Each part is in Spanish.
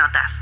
notas.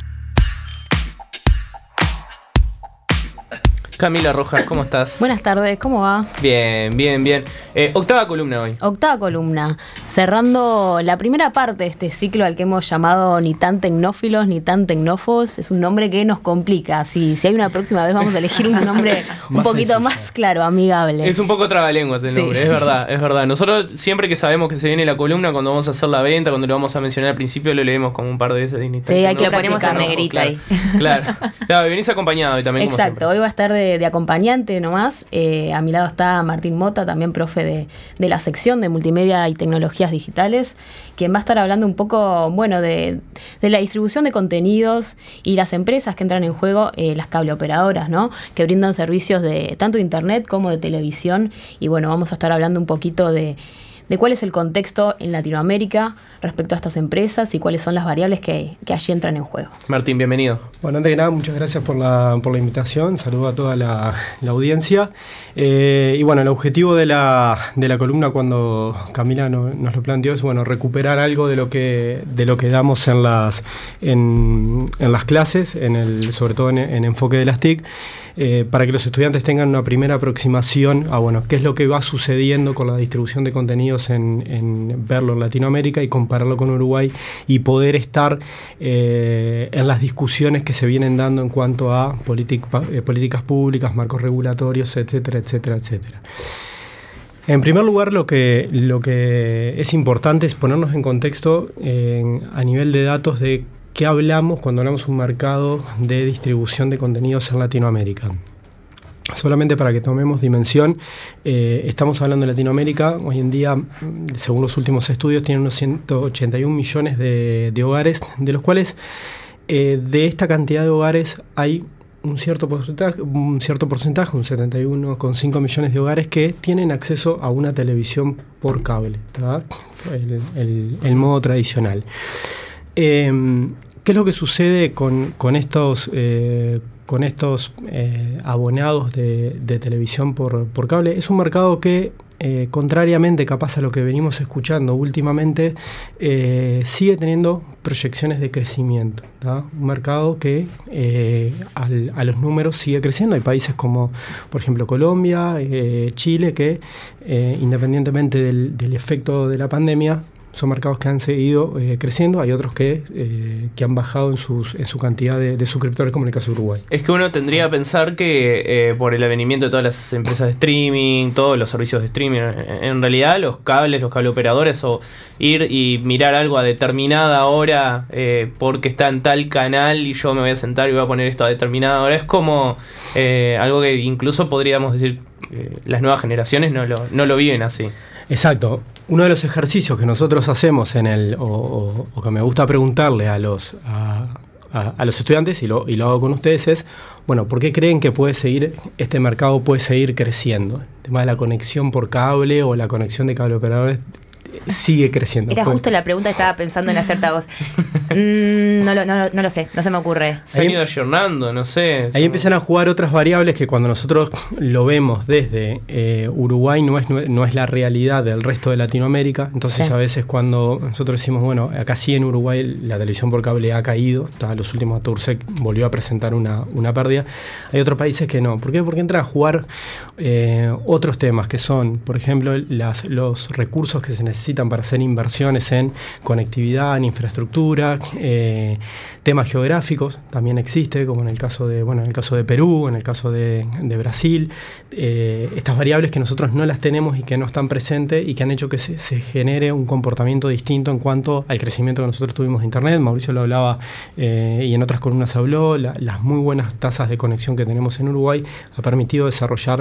Camila Rojas, ¿cómo estás? Buenas tardes, ¿cómo va? Bien. Octava columna hoy. Octava columna, cerrando la primera parte de este ciclo al que hemos llamado Ni tan tecnófilos ni tan tecnófobos. Es un nombre que nos complica. Si hay una próxima vez vamos a elegir un nombre un poquito sencillo, más claro, amigable. Es un poco trabalenguas el nombre, es verdad. Nosotros siempre que sabemos que se viene la columna, cuando vamos a hacer la venta, cuando lo vamos a mencionar al principio, lo leemos como un par de veces. Sí, hay que lo ponemos en negrita ahí. Claro, venís acompañado hoy también. Exacto, hoy va a estar de acompañante nomás. A mi lado está Martín Mota, también profe de la sección de multimedia y tecnologías digitales, quien va a estar hablando un poco, de la distribución de contenidos y las empresas que entran en juego, las cableoperadoras, ¿no? Que brindan servicios de tanto de internet como de televisión. Y vamos a estar hablando un poquito de cuál es el contexto en Latinoamérica respecto a estas empresas y cuáles son las variables que allí entran en juego. Martín, bienvenido. Bueno, antes que nada, muchas gracias por la invitación. Saludo a toda la audiencia. El objetivo de la columna, cuando Camila nos lo planteó, es recuperar algo de lo que damos en las clases, sobre todo en enfoque de las TIC, para que los estudiantes tengan una primera aproximación a qué es lo que va sucediendo con la distribución de contenidos en verlo en Latinoamérica y compararlo con Uruguay y poder estar en las discusiones que se vienen dando en cuanto a políticas públicas, marcos regulatorios, etcétera. En primer lugar, lo que es importante es ponernos en contexto a nivel de datos de qué hablamos cuando hablamos de un mercado de distribución de contenidos en Latinoamérica. Solamente para que tomemos dimensión, estamos hablando de Latinoamérica. Hoy en día, según los últimos estudios, tiene unos 181 millones de hogares, de los cuales de esta cantidad de hogares hay un cierto porcentaje, un 71,5 millones de hogares que tienen acceso a una televisión por cable, ¿tá? El modo tradicional. ¿Qué es lo que sucede con estos abonados de televisión por cable? Es un mercado que, contrariamente capaz a lo que venimos escuchando últimamente, sigue teniendo proyecciones de crecimiento, ¿tá? Un mercado que a los números sigue creciendo. Hay países como, por ejemplo, Colombia, Chile, que independientemente del efecto de la pandemia, son mercados que han seguido creciendo. Hay otros que han bajado en su cantidad de suscriptores, como en el caso de Uruguay. Es que uno tendría que pensar que por el advenimiento de todas las empresas de streaming, todos los servicios de streaming, en realidad los cableoperadores, o ir y mirar algo a determinada hora porque está en tal canal y yo me voy a sentar y voy a poner esto a determinada hora, es como algo que incluso podríamos decir las nuevas generaciones no lo viven así. Exacto. Uno de los ejercicios que nosotros hacemos o que me gusta preguntarle a los estudiantes, y lo hago con ustedes, es, ¿por qué creen que este mercado puede seguir creciendo? El tema de la conexión por cable o la conexión de cableoperadores sigue creciendo. Era justo la pregunta que estaba pensando en hacerte a vos. No lo sé, no se me ocurre. Se han ido ayornando, no sé. Ahí empiezan a jugar otras variables que cuando nosotros lo vemos desde Uruguay no es la realidad del resto de Latinoamérica. Entonces, sí, a veces cuando nosotros decimos, acá sí en Uruguay la televisión por cable ha caído, los últimos Tursec volvió a presentar una pérdida. Hay otros países que no. ¿Por qué? Porque entran a jugar otros temas que son, por ejemplo, los recursos que se necesitan para hacer inversiones en conectividad, en infraestructura, temas geográficos también existe, como en el caso de Perú, en el caso de Brasil, estas variables que nosotros no las tenemos y que no están presentes y que han hecho que se genere un comportamiento distinto en cuanto al crecimiento que nosotros tuvimos de Internet. Mauricio lo hablaba y en otras columnas habló, las muy buenas tasas de conexión que tenemos en Uruguay ha permitido desarrollar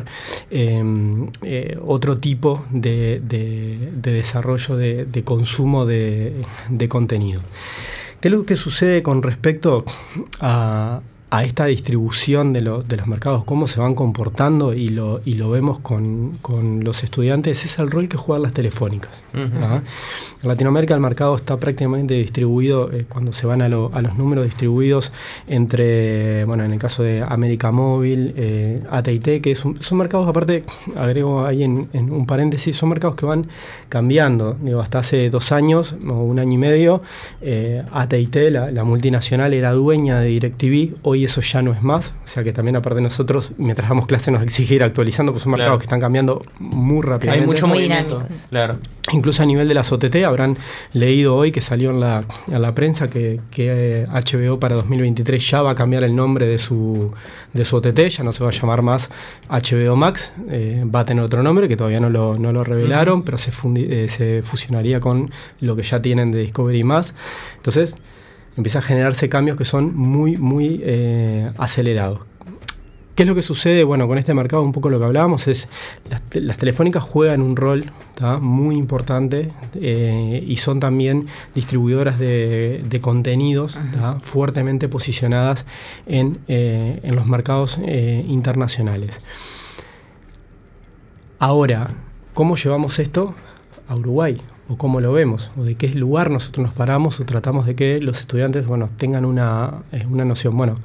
otro tipo de desarrollo de consumo de contenido. ¿Qué es lo que sucede con respecto a a esta distribución de los mercados, cómo se van comportando y lo vemos con los estudiantes, es el rol que juegan las telefónicas. En Latinoamérica el mercado está prácticamente distribuido, cuando se van a los números distribuidos entre, bueno, en el caso de América Móvil, AT&T, que son mercados, aparte, agrego ahí en un paréntesis, son mercados que van cambiando. Digo, hasta hace 2 años o 1 año y medio, AT&T, la multinacional, era dueña de DirecTV. Hoy eso ya no es más, o sea que también aparte nosotros, mientras damos clase, nos exige ir actualizando, pues son mercados que están cambiando muy rápidamente. Hay mucho muy movimiento, dinámicos. claro. Incluso a nivel de las OTT, habrán leído hoy que salió en la prensa que HBO para 2023 ya va a cambiar el nombre de su OTT, ya no se va a llamar más HBO Max, va a tener otro nombre que todavía no lo revelaron, pero se fusionaría con lo que ya tienen de Discovery+. Entonces empieza a generarse cambios que son muy, muy acelerados. ¿Qué es lo que sucede? Bueno, con este mercado un poco lo que hablábamos es las telefónicas juegan un rol, ¿tá?, muy importante, y son también distribuidoras de contenidos, ¿tá?, fuertemente posicionadas en los mercados internacionales. Ahora, ¿cómo llevamos esto a Uruguay? ¿O cómo lo vemos? ¿O de qué lugar nosotros nos paramos o tratamos de que los estudiantes, bueno, tengan una noción? Bueno,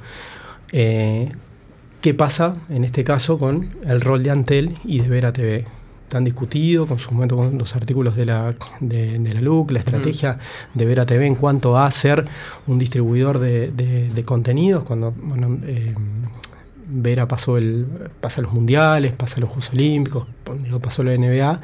¿qué pasa en este caso con el rol de Antel y de Vera TV? Tan discutido con su momento con los artículos de la LUC, la estrategia de Vera TV en cuanto a ser un distribuidor de contenidos, cuando, bueno, Vera pasa los mundiales, pasa los Juegos Olímpicos, pasó la NBA.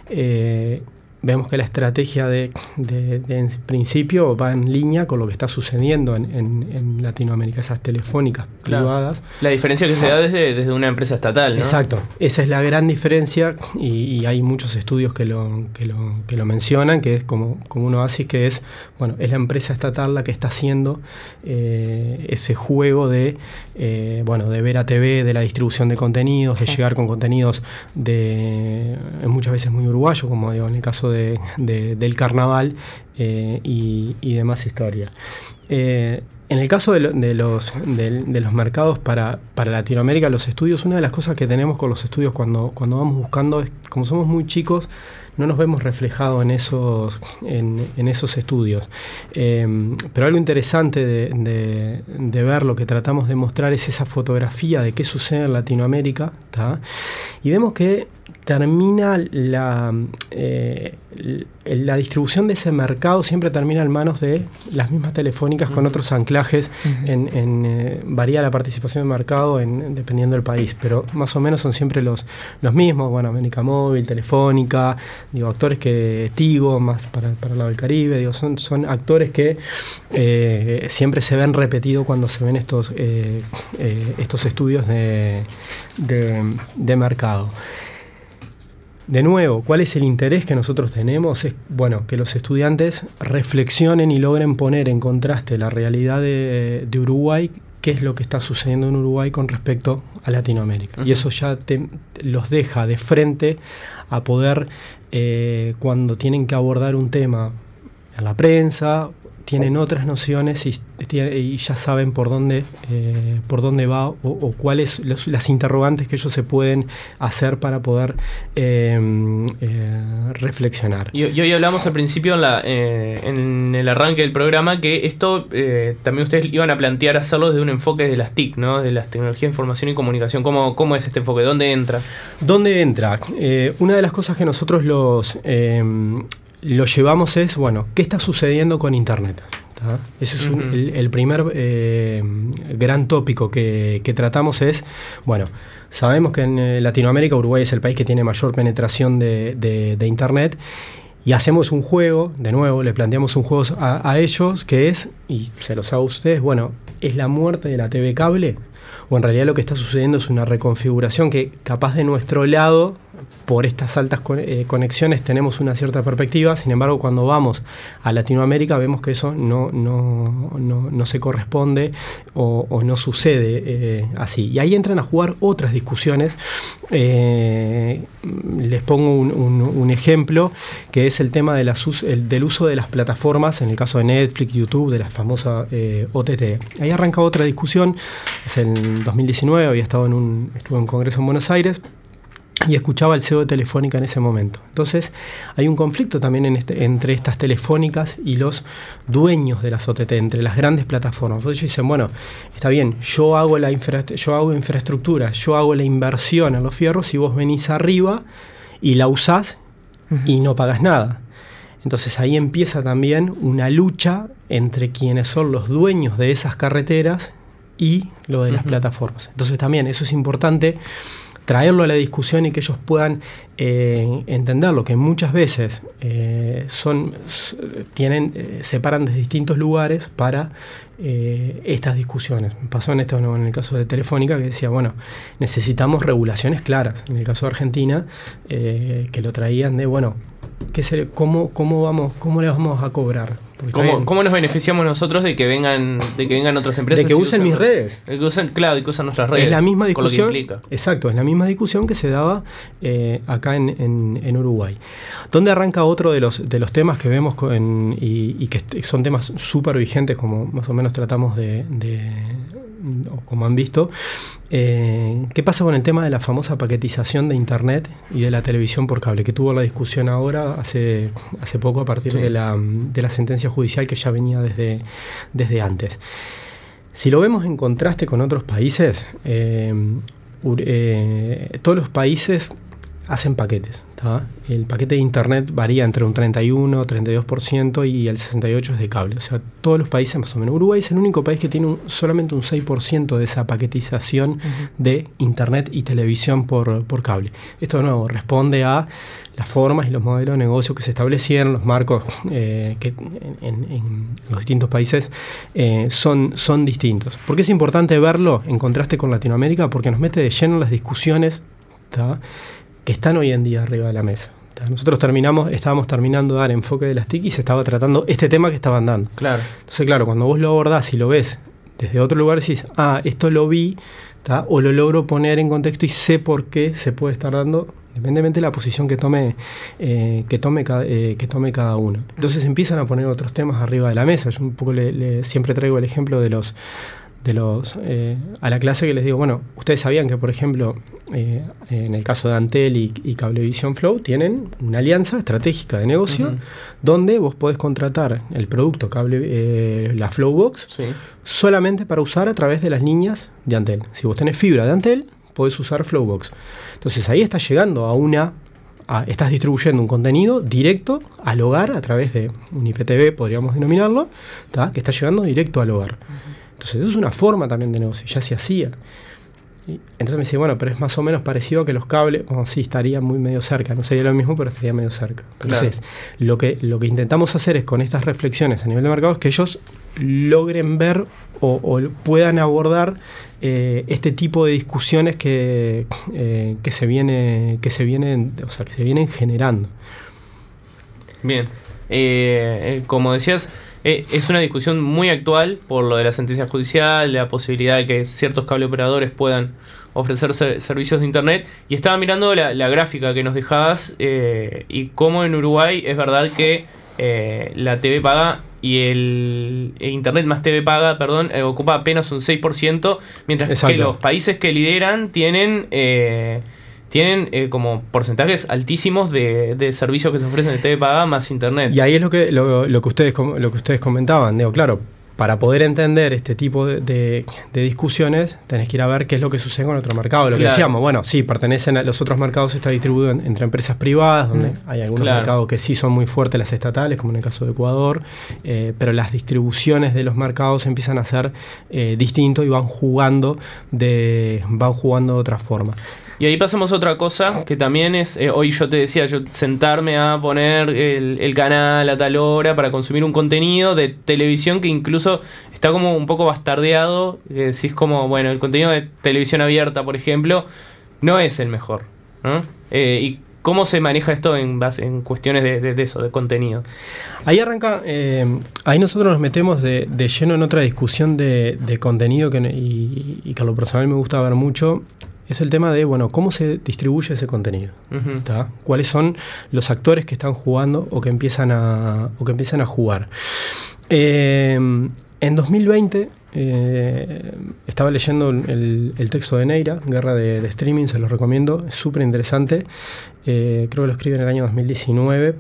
Vemos que la estrategia de en principio va en línea con lo que está sucediendo en Latinoamérica, esas telefónicas privadas. La diferencia que se da desde una empresa estatal, ¿no? Exacto, esa es la gran diferencia y hay muchos estudios que lo mencionan, que es como uno hace, que es, bueno, es la empresa estatal la que está haciendo ese juego de Vera TV, de la distribución de contenidos, de llegar con contenidos muchas veces muy uruguayos, como digo, en el caso del carnaval y demás historia. En el caso de los mercados para Latinoamérica, los estudios, una de las cosas que tenemos con los estudios cuando vamos buscando es, como somos muy chicos, no nos vemos reflejados en esos estudios. Pero algo interesante de ver, lo que tratamos de mostrar es esa fotografía de qué sucede en Latinoamérica, ¿tá? Y vemos que termina la distribución de ese mercado, siempre termina en manos de las mismas telefónicas con otros anclajes. Varía la participación del mercado dependiendo del país, pero más o menos son siempre los mismos. Bueno, América Móvil, Telefónica, digo, actores que Tigo, más para el lado del Caribe, digo, son actores que siempre se ven repetidos cuando se ven estos estudios de mercado. De nuevo, ¿cuál es el interés que nosotros tenemos? Es, bueno, que los estudiantes reflexionen y logren poner en contraste la realidad de Uruguay, qué es lo que está sucediendo en Uruguay con respecto a Latinoamérica. Y eso ya los deja de frente a poder, cuando tienen que abordar un tema en la prensa, tienen otras nociones y ya saben por dónde va o cuáles las interrogantes que ellos se pueden hacer para poder reflexionar. Y hoy hablamos al principio en el arranque del programa que esto también ustedes iban a plantear hacerlo desde un enfoque de las TIC, ¿no? De las tecnologías de información y comunicación. ¿Cómo es este enfoque? ¿Dónde entra? ¿Dónde entra? Una de las cosas que nosotros lo llevamos es, bueno, ¿qué está sucediendo con Internet? ¿Tá? Ese es el primer gran tópico que tratamos es, bueno, sabemos que en Latinoamérica Uruguay es el país que tiene mayor penetración de Internet y hacemos un juego, de nuevo, le planteamos un juego a ellos que es, y se los hago a ustedes, bueno, ¿es la muerte de la TV cable? O en realidad lo que está sucediendo es una reconfiguración que capaz de nuestro lado, por estas altas conexiones tenemos una cierta perspectiva. Sin embargo, cuando vamos a Latinoamérica vemos que eso no se corresponde o no sucede así. Y ahí entran a jugar otras discusiones. Les pongo un ejemplo, que es el tema del uso de las plataformas, en el caso de Netflix, YouTube, de la famosa OTT. Ahí arranca otra discusión. Es en 2019, había estado estuve en un congreso en Buenos Aires, y escuchaba al CEO de Telefónica en ese momento. Entonces, hay un conflicto también entre estas telefónicas y los dueños de las OTT, entre las grandes plataformas. Entonces ellos dicen, bueno, está bien, yo hago infraestructura, yo hago la inversión en los fierros y vos venís arriba y la usás y no pagas nada. Entonces ahí empieza también una lucha entre quienes son los dueños de esas carreteras y lo de las plataformas. Entonces también eso es importante traerlo a la discusión y que ellos puedan entenderlo, que muchas veces se paran de distintos lugares para estas discusiones. Pasó en el caso de Telefónica, que decía, bueno, necesitamos regulaciones claras. En el caso de Argentina, que lo traían de, bueno, ¿cómo le vamos a cobrar? ¿Cómo nos beneficiamos nosotros de que vengan otras empresas? De que usen mis redes. De que usen nuestras redes. Es la misma discusión. Con lo que implica. Exacto, es la misma discusión que se daba acá en Uruguay. ¿Dónde arranca otro de los temas que vemos y que son temas súper vigentes, como más o menos tratamos o como han visto? ¿Qué pasa con el tema de la famosa paquetización de Internet y de la televisión por cable? Que tuvo la discusión ahora, hace poco, a partir de la sentencia judicial que ya venía desde antes. Si lo vemos en contraste con otros países, todos los países hacen paquetes, ¿tá? El paquete de Internet varía entre un 31, 32% y el 68% es de cable. O sea, todos los países más o menos. Uruguay es el único país que tiene solamente un 6% de esa paquetización de Internet y televisión por cable. Esto de nuevo responde a las formas y los modelos de negocio que se establecieron, los marcos que en los distintos países son distintos. ¿Por qué es importante verlo en contraste con Latinoamérica? Porque nos mete de lleno en las discusiones, ¿tá?, que están hoy en día arriba de la mesa. Nosotros estábamos terminando de dar enfoque de las TIC y se estaba tratando este tema que estaban dando. Claro. Entonces, claro, cuando vos lo abordás y lo ves desde otro lugar, decís, esto lo vi, ¿tá?, o lo logro poner en contexto y sé por qué se puede estar dando, independientemente de la posición que tome cada uno. Entonces empiezan a poner otros temas arriba de la mesa. Yo un poco siempre traigo el ejemplo a la clase, que les digo, bueno, ustedes sabían que, por ejemplo, en el caso de Antel y Cablevisión Flow tienen una alianza estratégica de negocio, donde vos podés contratar el producto la Flowbox, solamente para usar a través de las líneas de Antel. Si vos tenés fibra de Antel, podés usar Flowbox. Entonces ahí estás llegando estás distribuyendo un contenido directo al hogar a través de un IPTV, podríamos denominarlo, ¿tá?, que está llegando directo al hogar. Entonces eso es una forma también de negocio, ya se hacía. Entonces me dice, bueno, pero es más o menos parecido a que los cables. Bueno, sí, estaría muy medio cerca, no sería lo mismo, pero estaría medio cerca. Entonces, lo que intentamos hacer es, con estas reflexiones a nivel de mercado, es que ellos logren ver o puedan abordar este tipo de discusiones que se vienen generando. Bien. Como decías, es una discusión muy actual por lo de la sentencia judicial, la posibilidad de que ciertos cableoperadores puedan ofrecer servicios de Internet. Y estaba mirando la gráfica que nos dejabas y cómo en Uruguay es verdad que la TV paga y el Internet más TV paga, ocupa apenas un 6%, mientras que los países que lideran tienen como porcentajes altísimos de servicios que se ofrecen de TV paga más Internet. Y ahí es lo que ustedes comentaban. Digo, claro, para poder entender este tipo de discusiones, tenés que ir a ver qué es lo que sucede con otro mercado. Lo que decíamos, bueno, sí, pertenecen a los otros mercados, está distribuido entre empresas privadas, donde hay algunos mercados que sí son muy fuertes, las estatales, como en el caso de Ecuador, pero las distribuciones de los mercados empiezan a ser distintos y van jugando de otra forma. Y ahí pasamos a otra cosa, que también es, hoy yo te decía, yo sentarme a poner el canal a tal hora para consumir un contenido de televisión que incluso está como un poco bastardeado, que decís como, bueno, el contenido de televisión abierta, por ejemplo, no es el mejor, ¿no? ¿Y cómo se maneja esto en cuestiones de eso, de contenido? Ahí arranca, ahí nosotros nos metemos de lleno en otra discusión de contenido y que a lo personal me gusta ver mucho. Es el tema de, bueno, cómo se distribuye ese contenido. Uh-huh. ¿Cuáles son los actores que están jugando o que empiezan a jugar? En 2020 estaba leyendo el texto de Neira, Guerra de Streaming, se los recomiendo, es súper interesante. Creo que lo escribe en el año 2019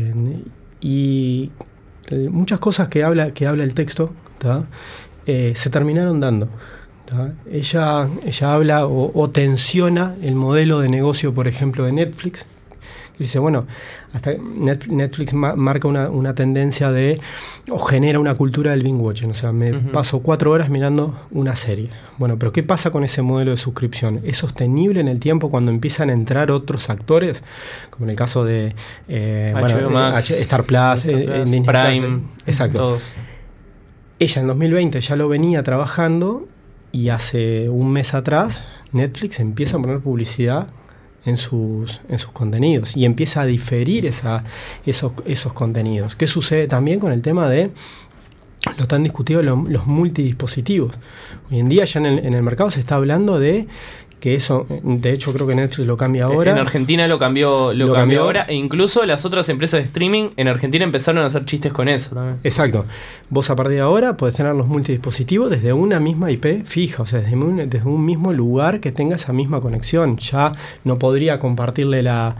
y muchas cosas que habla el texto se terminaron dando. Ella habla o tensiona el modelo de negocio, por ejemplo, de Netflix. Dice, bueno, hasta Netflix marca una tendencia o genera una cultura del binge watching. O sea, me paso 4 horas mirando una serie. Bueno, pero ¿qué pasa con ese modelo de suscripción? ¿Es sostenible en el tiempo cuando empiezan a entrar otros actores? Como en el caso de HBO Max, Star Plus, Prime. Exacto. Todos. Ella en 2020 ya lo venía trabajando y hace un mes atrás Netflix empieza a poner publicidad en sus contenidos y empieza a diferir esos contenidos. ¿Qué sucede también con el tema de lo tan discutido los multidispositivos? Hoy en día ya en el mercado se está hablando de que eso, de hecho creo que Netflix lo cambia ahora. En Argentina lo cambió ahora, e incluso las otras empresas de streaming en Argentina empezaron a hacer chistes con eso también. Exacto. Vos a partir de ahora podés tener los multidispositivos desde una misma IP fija, o sea, desde un mismo lugar que tenga esa misma conexión. Ya no podría compartirle la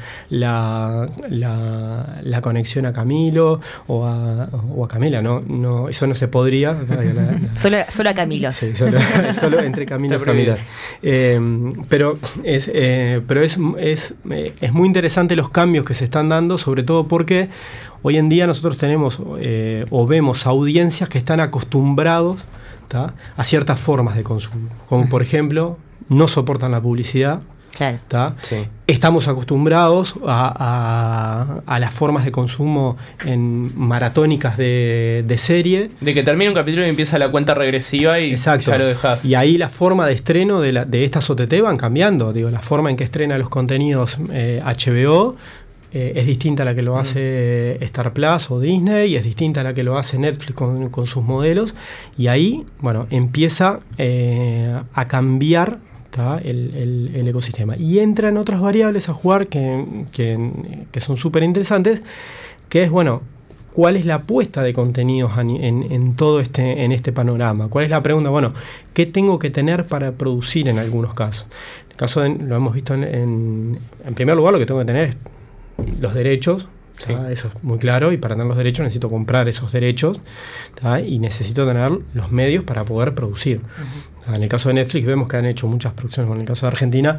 conexión a Camilo o a Camila, no, eso no se podría. Solo a Camilo. Sí, solo entre Camilos y Camilas. Pero es muy interesante los cambios que se están dando, sobre todo porque hoy en día nosotros tenemos o vemos audiencias que están acostumbrados a ciertas formas de consumo, como por ejemplo no soportan la publicidad. Claro. Sí. Estamos acostumbrados a las formas de consumo maratónicas de serie. De que termina un capítulo y empieza la cuenta regresiva y Exacto. Ya lo dejás. Y ahí la forma de estreno de estas OTT van cambiando. Digo, la forma en que estrena los contenidos HBO es distinta a la que lo hace Star Plus o Disney, y es distinta a la que lo hace Netflix con sus modelos. Y ahí, bueno, empieza a cambiar el ecosistema. Y entran otras variables a jugar que son súper interesantes, que es, bueno, ¿cuál es la apuesta de contenidos en todo este panorama? ¿Cuál es la pregunta? Bueno, ¿qué tengo que tener para producir en algunos casos? En el caso lo hemos visto en primer lugar, lo que tengo que tener es los derechos. Sí. Eso es muy claro, y para tener los derechos necesito comprar esos derechos, y necesito tener los medios para poder producir. En el caso de Netflix vemos que han hecho muchas producciones. En el caso de Argentina,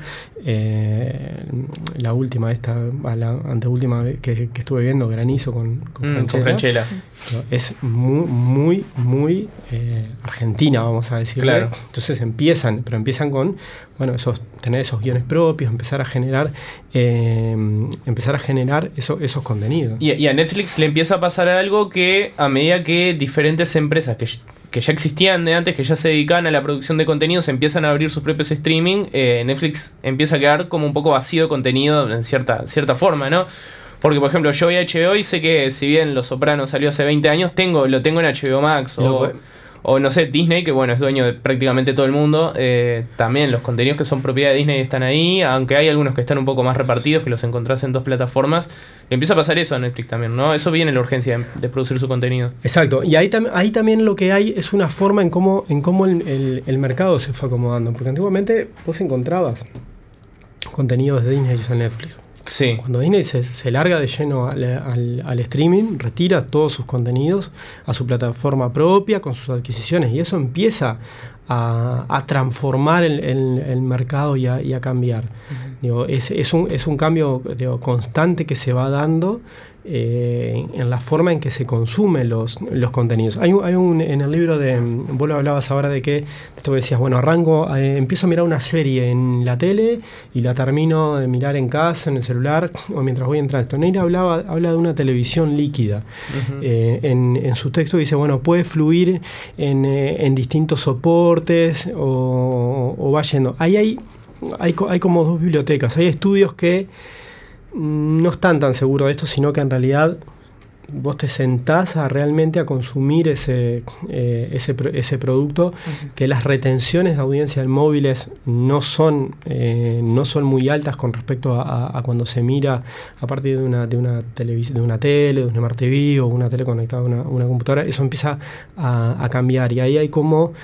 la última, la anteúltima que estuve viendo, Granizo con Franchella, es muy argentina, vamos a decir. Claro. Entonces empiezan con, bueno, tener esos guiones propios, empezar a generar esos contenidos. Y a Netflix le empieza a pasar algo que a medida que diferentes empresas que ya existían de antes, que ya se dedicaban a la producción de contenidos, empiezan a abrir sus propios streaming, Netflix empieza a quedar como un poco vacío de contenido en cierta forma, ¿no? Porque, por ejemplo, yo voy a HBO y sé que si bien Los Sopranos salió hace 20 años, lo tengo en HBO Max o no sé, Disney, que bueno, es dueño de prácticamente todo el mundo. También los contenidos que son propiedad de Disney están ahí, aunque hay algunos que están un poco más repartidos, que los encontrás en 2 plataformas. Le empieza a pasar eso a Netflix también, ¿no? Eso viene la urgencia de producir su contenido. Exacto, y ahí también lo que hay es una forma en cómo el mercado se fue acomodando, porque antiguamente vos encontrabas contenidos de Disney en Netflix. Sí. Cuando Disney se larga de lleno al streaming, retira todos sus contenidos a su plataforma propia, con sus adquisiciones, y eso empieza a transformar el mercado y a cambiar. Digo, es un cambio, digo, constante que se va dando en la forma en que se consumen los contenidos. Hay en el libro vos lo hablabas ahora de que esto que decías, bueno, empiezo a mirar una serie en la tele y la termino de mirar en casa, en el celular, o mientras voy entrando. Esto Neira habla de una televisión líquida. En su texto dice, bueno, puede fluir en distintos soportes o va yendo. Ahí hay hay como dos bibliotecas. Hay estudios que no están tan seguros de esto, sino que en realidad vos te sentás realmente a consumir ese producto, que las retenciones de audiencia en móviles no son muy altas con respecto a cuando se mira a partir de una televisión, de una tele, de un Smart TV o una tele conectada a una computadora. Eso empieza a cambiar, y ahí hay como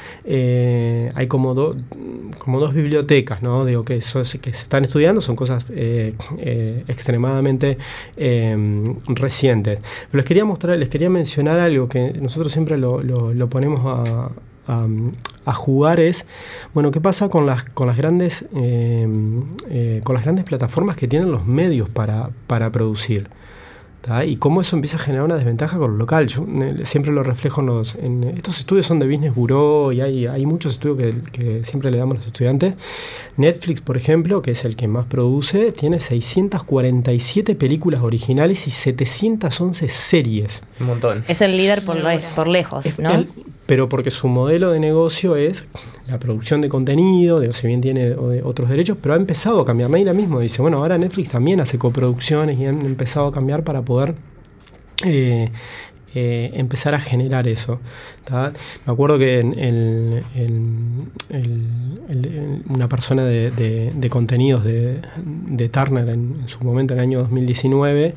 dos bibliotecas, ¿no? Digo, que se están estudiando, son cosas extremadamente recientes. Pero les quería mencionar algo que nosotros siempre lo ponemos a jugar, es, bueno, ¿qué pasa con las grandes plataformas que tienen los medios para producir? ¿tá? Y cómo eso empieza a generar una desventaja con lo local. Yo siempre lo reflejo en estos estudios son de Business Bureau, y hay muchos estudios que siempre le damos a los estudiantes. Netflix, por ejemplo, que es el que más produce, tiene 647 películas originales y 711 series. Un montón. Es el líder por lejos, ¿no? Pero porque su modelo de negocio es la producción de contenido, si bien tiene otros derechos, pero ha empezado a cambiar. Naila mismo dice, bueno, ahora Netflix también hace coproducciones y han empezado a cambiar para poder empezar a generar eso. ¿tá? Me acuerdo que una persona de contenidos de Turner en su momento, en el año 2019,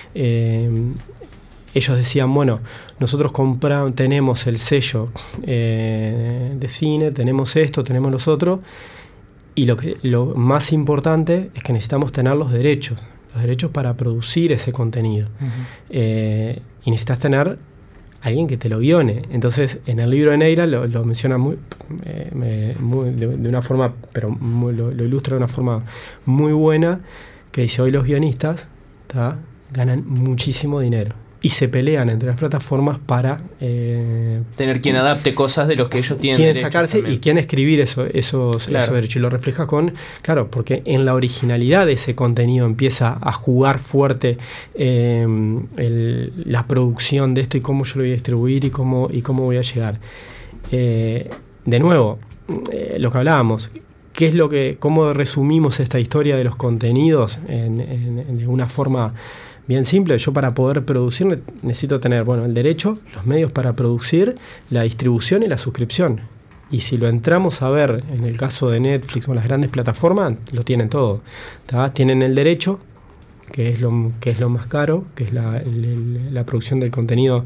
ellos decían, bueno, nosotros tenemos el sello de cine, tenemos esto, tenemos los otros, y lo más importante es que necesitamos tener los derechos para producir ese contenido. Y necesitas tener alguien que te lo guione. Entonces, en el libro de Neira lo menciona de una forma, pero lo ilustra de una forma muy buena, que dice, hoy los guionistas ganan muchísimo dinero. Y se pelean entre las plataformas para tener quien adapte cosas de los que ellos tienen. Quién sacarse también. Y quién escribir esos derechos. Y lo refleja porque en la originalidad de ese contenido empieza a jugar fuerte la producción de esto y cómo yo lo voy a distribuir y cómo voy a llegar. De nuevo, lo que hablábamos. ¿Cómo resumimos esta historia de los contenidos de una forma bien simple? Yo, para poder producir, necesito tener, el derecho, los medios para producir, la distribución y la suscripción. Y si lo entramos a ver en el caso de Netflix o las grandes plataformas, lo tienen todo. ¿tá? Tienen el derecho, que es lo más caro, que es la producción del contenido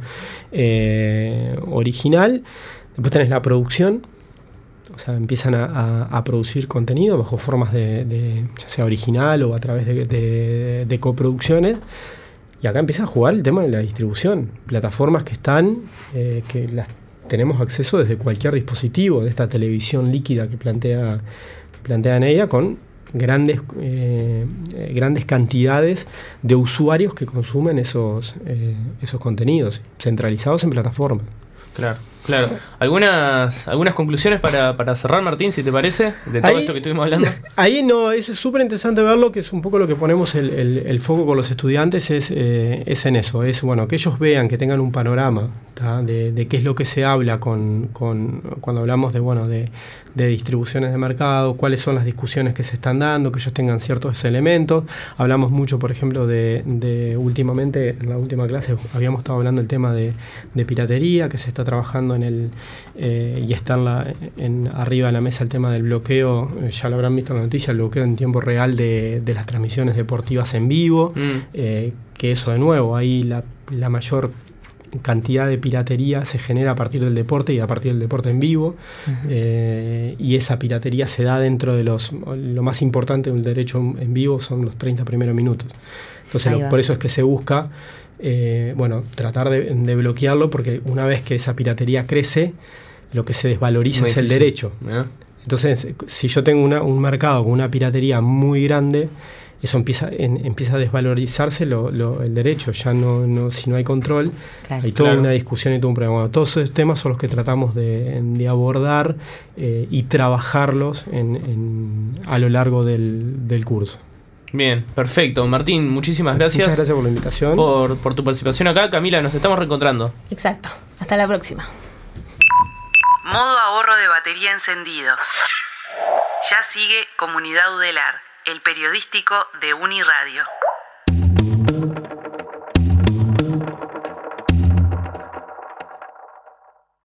original. Después tenés la producción. O sea, empiezan a producir contenido bajo formas de ya sea original o a través de coproducciones. Y acá empieza a jugar el tema de la distribución. Plataformas que están, que las tenemos acceso desde cualquier dispositivo, de esta televisión líquida que plantea Neira, con grandes cantidades de usuarios que consumen esos contenidos, centralizados en plataformas. Claro. ¿Algunas conclusiones para cerrar, Martín, si te parece, de todo esto que estuvimos hablando? Ahí es súper interesante verlo, que es un poco lo que ponemos el foco con los estudiantes, es en eso, que ellos vean, que tengan un panorama de qué es lo que se habla cuando hablamos de distribuciones de mercado, cuáles son las discusiones que se están dando, que ellos tengan ciertos elementos. Hablamos mucho, por ejemplo, de últimamente, en la última clase habíamos estado hablando del tema de piratería, que se está trabajando y está arriba de la mesa el tema del bloqueo, ya lo habrán visto en la noticia, el bloqueo en tiempo real de las transmisiones deportivas en vivo, que eso, de nuevo, ahí la mayor cantidad de piratería se genera a partir del deporte y a partir del deporte en vivo. Y esa piratería se da dentro de lo más importante del derecho en vivo, son los 30 primeros minutos. Entonces por eso es que se busca tratar de bloquearlo, porque una vez que esa piratería crece, lo que se desvaloriza es el derecho. Entonces, si yo tengo un mercado con una piratería muy grande, eso empieza a desvalorizarse el derecho. Ya no, si no hay control, hay toda una discusión y todo un problema. Todos esos temas son los que tratamos de abordar y trabajarlos a lo largo del curso. Bien, perfecto. Martín, muchísimas gracias. Muchas gracias por la invitación. Por tu participación acá. Camila, nos estamos reencontrando. Exacto. Hasta la próxima. Modo ahorro de batería encendido. Ya sigue Comunidad Udelar, el periodístico de Uniradio.